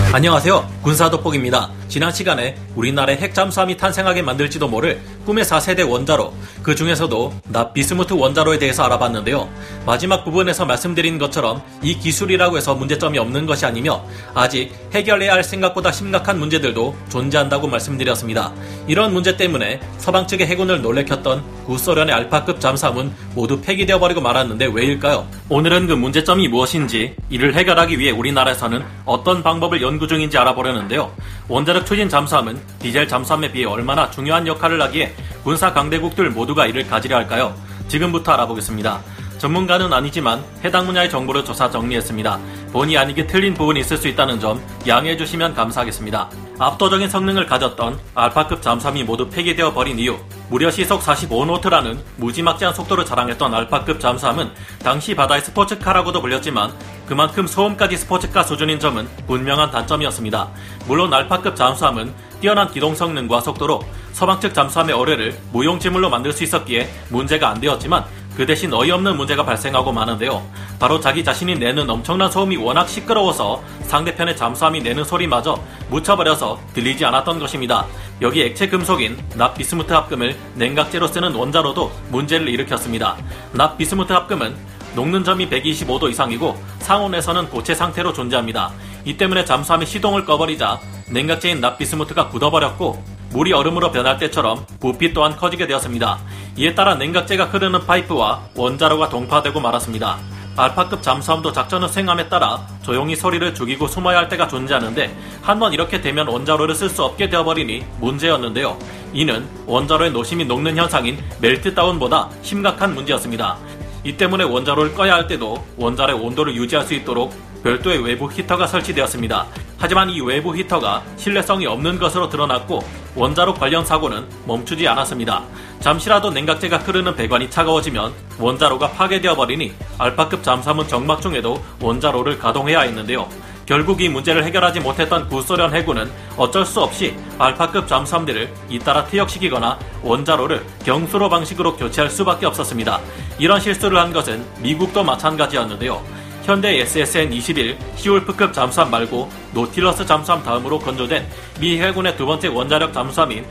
안녕하세요. 군사돋보기입니다. 지난 시간에 우리나라의 핵잠수함이 탄생하게 만들지도 모를 꿈의 4세대 원자로, 그 중에서도 납 비스무트 원자로에 대해서 알아봤는데요. 마지막 부분에서 말씀드린 것처럼 이 기술이라고 해서 문제점이 없는 것이 아니며 아직 해결해야 할 생각보다 심각한 문제들도 존재한다고 말씀드렸습니다. 이런 문제 때문에 서방 측의 해군을 놀래켰던 구소련의 알파급 잠수함은 모두 폐기되어 버리고 말았는데 왜일까요? 오늘은 그 문제점이 무엇인지, 이를 해결하기 위해 우리나라에서는 어떤 방법을 연구 중인지 알아보려는데요. 원자력 추진 잠수함은 디젤 잠수함에 비해 얼마나 중요한 역할을 하기에 군사 강대국들 모두가 이를 가지려 할까요? 지금부터 알아보겠습니다. 전문가는 아니지만 해당 분야의 정보를 조사 정리했습니다. 본의 아니게 틀린 부분이 있을 수 있다는 점 양해해 주시면 감사하겠습니다. 압도적인 성능을 가졌던 알파급 잠수함이 모두 폐기되어 버린 이유, 무려 시속 45노트라는 무지막지한 속도를 자랑했던 알파급 잠수함은 당시 바다의 스포츠카라고도 불렸지만 그만큼 소음까지 스포츠카 수준인 점은 분명한 단점이었습니다. 물론 알파급 잠수함은 뛰어난 기동 성능과 속도로 서방 측 잠수함의 어뢰를 무용지물로 만들 수 있었기에 문제가 안 되었지만 그 대신 어이없는 문제가 발생하고 마는데요. 바로 자기 자신이 내는 엄청난 소음이 워낙 시끄러워서 상대편의 잠수함이 내는 소리마저 묻혀버려서 들리지 않았던 것입니다. 여기 액체 금속인 납 비스무트 합금을 냉각제로 쓰는 원자로도 문제를 일으켰습니다. 납 비스무트 합금은 녹는 점이 125도 이상이고 상온에서는 고체 상태로 존재합니다. 이 때문에 잠수함의 시동을 꺼버리자 냉각제인 납 비스무트가 굳어버렸고 물이 얼음으로 변할 때처럼 부피 또한 커지게 되었습니다. 이에 따라 냉각제가 흐르는 파이프와 원자로가 동파되고 말았습니다. 알파급 잠수함도 작전을 수행함에 따라 조용히 소리를 죽이고 숨어야 할 때가 존재하는데 한번 이렇게 되면 원자로를 쓸 수 없게 되어버리니 문제였는데요. 이는 원자로의 노심이 녹는 현상인 멜트다운보다 심각한 문제였습니다. 이 때문에 원자로를 꺼야 할 때도 원자로의 온도를 유지할 수 있도록 별도의 외부 히터가 설치되었습니다. 하지만 이 외부 히터가 신뢰성이 없는 것으로 드러났고 원자로 관련 사고는 멈추지 않았습니다. 잠시라도 냉각제가 흐르는 배관이 차가워지면 원자로가 파괴되어 버리니 알파급 잠수함은 정막 중에도 원자로를 가동해야 했는데요. 결국 이 문제를 해결하지 못했던 구소련 해군은 어쩔 수 없이 알파급 잠수함들을 잇따라 퇴역시키거나 원자로를 경수로 방식으로 교체할 수밖에 없었습니다. 이런 실수를 한 것은 미국도 마찬가지였는데요. 현대 SSN-21 시울프급 잠수함 말고 노틸러스 잠수함 다음으로 건조된 미 해군의 두 번째 원자력 잠수함인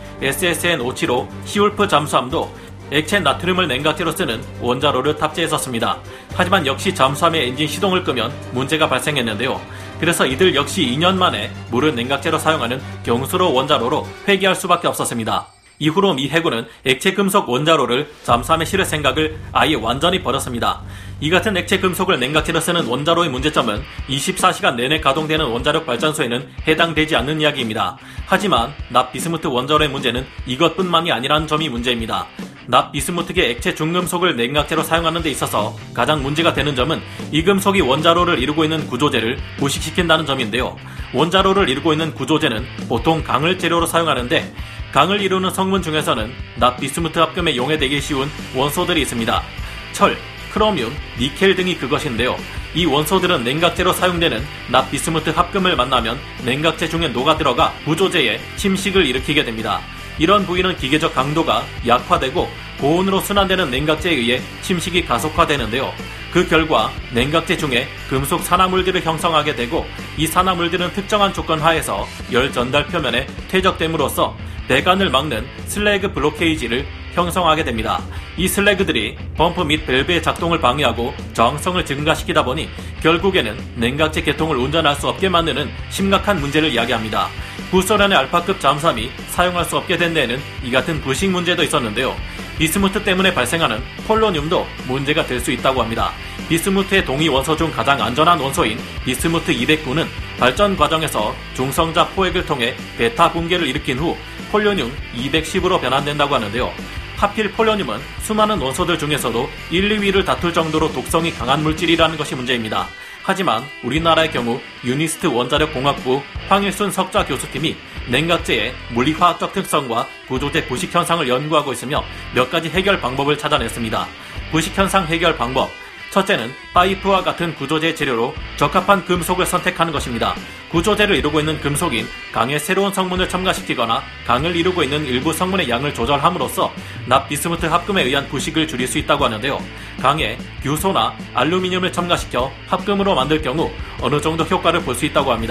SSN-575 시울프 잠수함도 액체 나트륨을 냉각제로 쓰는 원자로를 탑재했었습니다. 하지만 역시 잠수함의 엔진 시동을 끄면 문제가 발생했는데요. 그래서 이들 역시 2년 만에 물을 냉각제로 사용하는 경수로 원자로로 회귀할 수밖에 없었습니다. 이후로 미 해군은 액체 금속 원자로를 잠수함에 실을 생각을 아예 완전히 버렸습니다. 이 같은 액체 금속을 냉각제로 쓰는 원자로의 문제점은 24시간 내내 가동되는 원자력 발전소에는 해당되지 않는 이야기입니다. 하지만 납 비스무트 원자로의 문제는 이것뿐만이 아니라는 점이 문제입니다. 납 비스무트계 액체 중금속을 냉각제로 사용하는 데 있어서 가장 문제가 되는 점은 이 금속이 원자로를 이루고 있는 구조재를 부식시킨다는 점인데요. 원자로를 이루고 있는 구조재는 보통 강을 재료로 사용하는데 강을 이루는 성분 중에서는 납 비스무트 합금에 용해되기 쉬운 원소들이 있습니다. 철, 크로뮴, 니켈 등이 그것인데요. 이 원소들은 냉각제로 사용되는 납 비스무트 합금을 만나면 냉각제 중에 녹아들어가 구조재에 침식을 일으키게 됩니다. 이런 부위는 기계적 강도가 약화되고 고온으로 순환되는 냉각제에 의해 침식이 가속화되는데요. 그 결과 냉각제 중에 금속 산화물들을 형성하게 되고 이 산화물들은 특정한 조건 하에서 열 전달 표면에 퇴적됨으로써 배관을 막는 슬래그 블로케이지를 형성하게 됩니다. 이 슬래그들이 펌프 및 밸브의 작동을 방해하고 저항성을 증가시키다 보니 결국에는 냉각제 개통을 운전할 수 없게 만드는 심각한 문제를 이야기합니다. 구소련의 알파급 잠수함이 사용할 수 없게 된 데에는 이 같은 부식 문제도 있었는데요. 비스무트 때문에 발생하는 폴로늄도 문제가 될 수 있다고 합니다. 비스무트의 동위 원소 중 가장 안전한 원소인 비스무트 209는 발전 과정에서 중성자 포획을 통해 베타 붕괴를 일으킨 후 폴로늄 210으로 변환된다고 하는데요. 하필 폴로늄은 수많은 원소들 중에서도 1, 2위를 다툴 정도로 독성이 강한 물질이라는 것이 문제입니다. 하지만 우리나라의 경우 유니스트 원자력공학부 황일순 석좌 교수팀이 냉각제의 물리화학적 특성과 구조재 부식 현상을 연구하고 있으며 몇 가지 해결 방법을 찾아냈습니다. 부식 현상 해결 방법. 첫째는 파이프와 같은 구조재 재료로 적합한 금속을 선택하는 것입니다. 구조재를 이루고 있는 금속인 강의 새로운 성분을 첨가시키거나 강을 이루고 있는 일부 성분의 양을 조절함으로써 납 비스무트 합금에 의한 부식을 줄일 수 있다고 하는데요. 강에 규소나 알루미늄을 첨가시켜 합금으로 만들 경우 어느 정도 효과를 볼 수 있다고 합니다.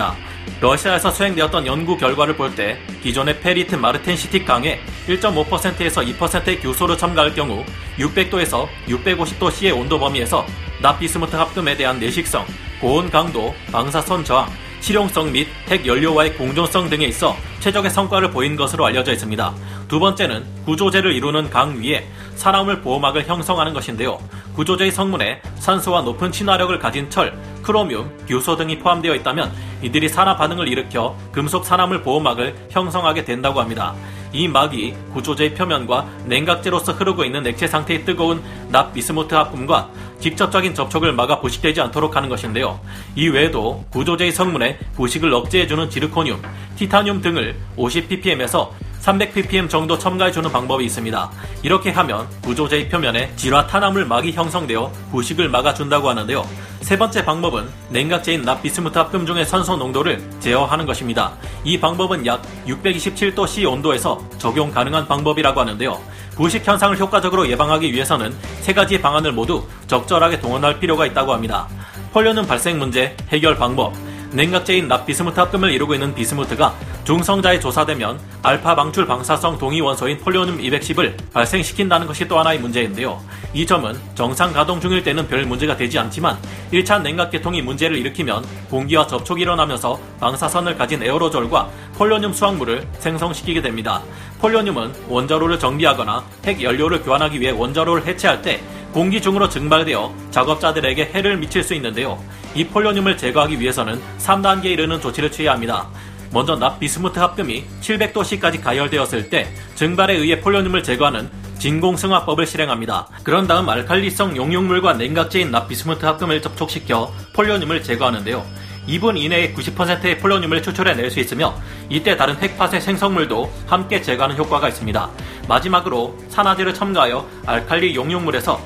러시아에서 수행되었던 연구 결과를 볼 때 기존의 페리트 마르텐시틱 강에 1.5%에서 2%의 교소로 첨가할 경우 600도에서 650도 C의 온도 범위에서 납비스무트 합금에 대한 내식성, 고온 강도, 방사선 저항, 실용성 및 핵연료와의 공존성 등에 있어 최적의 성과를 보인 것으로 알려져 있습니다. 두 번째는 구조재를 이루는 강 위에 산화물 보호막을 형성하는 것인데요. 구조재의 성문에 산소와 높은 친화력을 가진 철, 크로뮴, 교소 등이 포함되어 있다면 이들이 산화 반응을 일으켜 금속 산화물 보호막을 형성하게 된다고 합니다. 이 막이 구조재의 표면과 냉각제로서 흐르고 있는 액체 상태의 뜨거운 납비스무트 합금과 직접적인 접촉을 막아 부식되지 않도록 하는 것인데요. 이 외에도 구조재의 성문에 부식을 억제해주는 지르코늄, 티타늄 등을 50ppm에서 300ppm 정도 첨가해주는 방법이 있습니다. 이렇게 하면 구조재의 표면에 질화 탄화물 막이 형성되어 부식을 막아준다고 하는데요. 세 번째 방법은 냉각제인 납비스무트 합금 중의 산소 농도를 제어하는 것입니다. 이 방법은 약 627도 C 온도에서 적용 가능한 방법이라고 하는데요. 부식 현상을 효과적으로 예방하기 위해서는 세 가지 방안을 모두 적절하게 동원할 필요가 있다고 합니다. 폴로늄 발생 문제 해결 방법. 냉각제인 납비스무트 합금을 이루고 있는 비스무트가 중성자에 조사되면 알파 방출 방사성 동위 원소인 폴로늄 210을 발생시킨다는 것이 또 하나의 문제인데요. 이 점은 정상 가동 중일 때는 별 문제가 되지 않지만 1차 냉각계통이 문제를 일으키면 공기와 접촉이 일어나면서 방사선을 가진 에어로졸과 폴로늄 수확물을 생성시키게 됩니다. 폴로늄은 원자로를 정비하거나 핵연료를 교환하기 위해 원자로를 해체할 때 공기 중으로 증발되어 작업자들에게 해를 미칠 수 있는데요. 이 폴로늄을 제거하기 위해서는 3단계에 이르는 조치를 취해야 합니다. 먼저 납비스무트 합금이 700도씨까지 가열되었을 때 증발에 의해 폴로늄을 제거하는 진공승화법을 실행합니다. 그런 다음 알칼리성 용융물과 냉각제인 납비스무트 합금을 접촉시켜 폴로늄을 제거하는데요. 2분 이내에 90%의 폴로늄을 추출해낼 수 있으며 이때 다른 핵파쇄 생성물도 함께 제거하는 효과가 있습니다. 마지막으로 산화제를 첨가하여 알칼리 용융물에서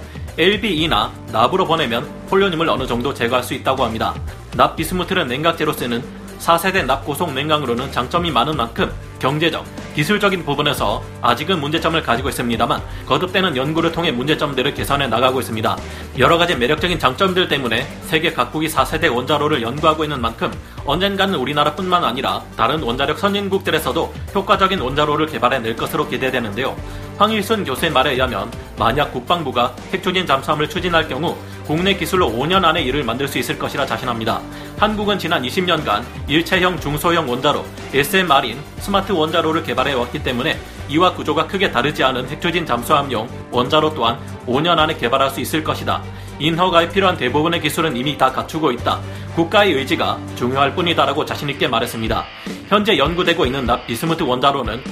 LBE나 납으로 보내면 폴로늄을 어느 정도 제거할 수 있다고 합니다. 납비스무트를 냉각제로 쓰는 4세대 납고속 냉각으로는 장점이 많은 만큼 경제적, 기술적인 부분에서 아직은 문제점을 가지고 있습니다만 거듭되는 연구를 통해 문제점들을 개선해 나가고 있습니다. 여러가지 매력적인 장점들 때문에 세계 각국이 4세대 원자로를 연구하고 있는 만큼 언젠가는 우리나라뿐만 아니라 다른 원자력 선진국들에서도 효과적인 원자로를 개발해낼 것으로 기대되는데요. 황일순 교수의 말에 의하면 만약 국방부가 핵추진 잠수함을 추진할 경우 국내 기술로 5년 안에 이를 만들 수 있을 것이라 자신합니다. 한국은 지난 20년간 일체형 중소형 원자로 SMR인 스마트 원자로를 개발해왔기 때문에 이와 구조가 크게 다르지 않은 핵추진 잠수함용 원자로 또한 5년 안에 개발할 수 있을 것이다. 인허가에 필요한 대부분의 기술은 이미 다 갖추고 있다. 국가의 의지가 중요할 뿐이다라고 자신있게 말했습니다. 현재 연구되고 있는 납비스무트 원자로는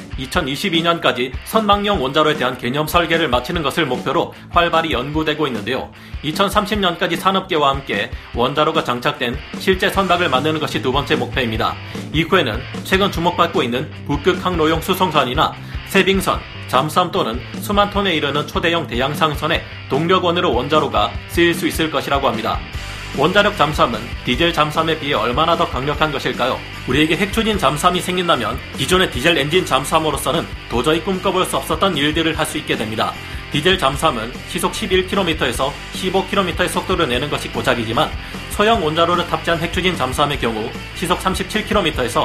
2022년까지 선박용 원자로에 대한 개념 설계를 마치는 것을 목표로 활발히 연구되고 있는데요. 2030년까지 산업계와 함께 원자로가 장착된 실제 선박을 만드는 것이 두 번째 목표입니다. 이후에는 최근 주목받고 있는 북극 항로용 수송선이나 세빙선, 잠수함 또는 수만 톤에 이르는 초대형 대양상선의 동력원으로 원자로가 쓰일 수 있을 것이라고 합니다. 원자력 잠수함은 디젤 잠수함에 비해 얼마나 더 강력한 것일까요? 우리에게 핵추진 잠수함이 생긴다면 기존의 디젤 엔진 잠수함으로서는 도저히 꿈꿔볼 수 없었던 일들을 할 수 있게 됩니다. 디젤 잠수함은 시속 11km에서 15km의 속도를 내는 것이 고작이지만 소형 원자로를 탑재한 핵추진 잠수함의 경우 시속 37km에서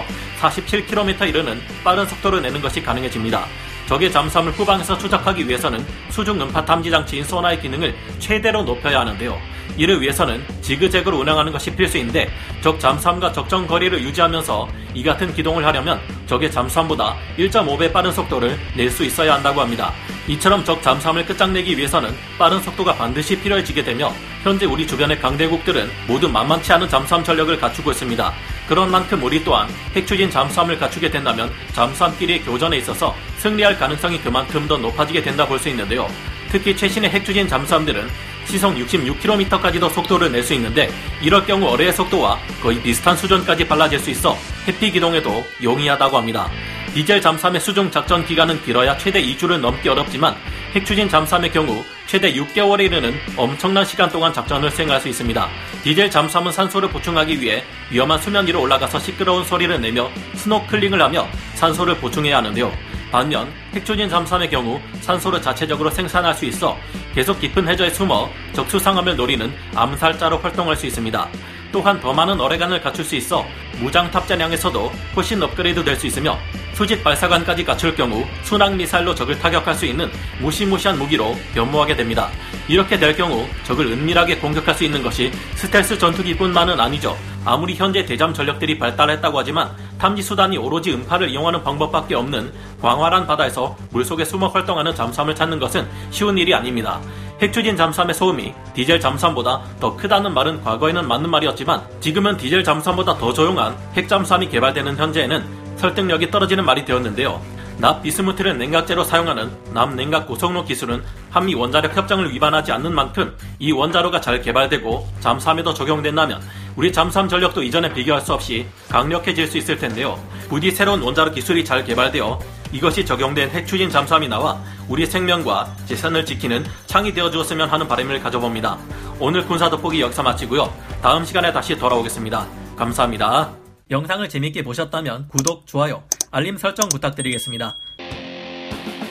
47km 이르는 빠른 속도를 내는 것이 가능해집니다. 적의 잠수함을 후방에서 추적하기 위해서는 수중 음파 탐지 장치인 소나의 기능을 최대로 높여야 하는데요. 이를 위해서는 지그재그로 운항하는 것이 필수인데 적 잠수함과 적정 거리를 유지하면서 이 같은 기동을 하려면 적의 잠수함보다 1.5배 빠른 속도를 낼 수 있어야 한다고 합니다. 이처럼 적 잠수함을 끝장내기 위해서는 빠른 속도가 반드시 필요해지게 되며 현재 우리 주변의 강대국들은 모두 만만치 않은 잠수함 전력을 갖추고 있습니다. 그런 만큼 우리 또한 핵추진 잠수함을 갖추게 된다면 잠수함끼리의 교전에 있어서 승리할 가능성이 그만큼 더 높아지게 된다 볼 수 있는데요. 특히 최신의 핵추진 잠수함들은 시속 66km까지도 속도를 낼 수 있는데 이럴 경우 어뢰의 속도와 거의 비슷한 수준까지 빨라질 수 있어 회피 기동에도 용이하다고 합니다. 디젤 잠수함의 수중 작전 기간은 길어야 최대 2주를 넘기 어렵지만 핵추진 잠수함의 경우 최대 6개월에 이르는 엄청난 시간 동안 작전을 수행할 수 있습니다. 디젤 잠수함은 산소를 보충하기 위해 위험한 수면 위로 올라가서 시끄러운 소리를 내며 스노클링을 하며 산소를 보충해야 하는데요. 반면 핵추진 잠수함의 경우 산소를 자체적으로 생산할 수 있어 계속 깊은 해저에 숨어 적 수상함을 노리는 암살자로 활동할 수 있습니다. 또한 더 많은 어뢰관을 갖출 수 있어 무장 탑재량에서도 훨씬 업그레이드 될 수 있으며 수직 발사관까지 갖출 경우 순항 미사일로 적을 타격할 수 있는 무시무시한 무기로 변모하게 됩니다. 이렇게 될 경우 적을 은밀하게 공격할 수 있는 것이 스텔스 전투기뿐만은 아니죠. 아무리 현재 대잠 전력들이 발달했다고 하지만 탐지 수단이 오로지 음파를 이용하는 방법밖에 없는 광활한 바다에서 물속에 숨어 활동하는 잠수함을 찾는 것은 쉬운 일이 아닙니다. 핵추진 잠수함의 소음이 디젤 잠수함보다 더 크다는 말은 과거에는 맞는 말이었지만 지금은 디젤 잠수함보다 더 조용한 핵 잠수함이 개발되는 현재에는 설득력이 떨어지는 말이 되었는데요. 납 비스무트를 냉각제로 사용하는 납냉각 고성로 기술은 한미 원자력 협정을 위반하지 않는 만큼 이 원자로가 잘 개발되고 잠수함에도 적용된다면 우리 잠수함 전력도 이전에 비교할 수 없이 강력해질 수 있을 텐데요. 부디 새로운 원자로 기술이 잘 개발되어 이것이 적용된 핵추진 잠수함이 나와 우리 생명과 재산을 지키는 창이 되어주었으면 하는 바람을 가져봅니다. 오늘 군사 돋보기 여기서 마치고요. 다음 시간에 다시 돌아오겠습니다. 감사합니다. 영상을 재밌게 보셨다면 구독, 좋아요, 알림 설정 부탁드리겠습니다.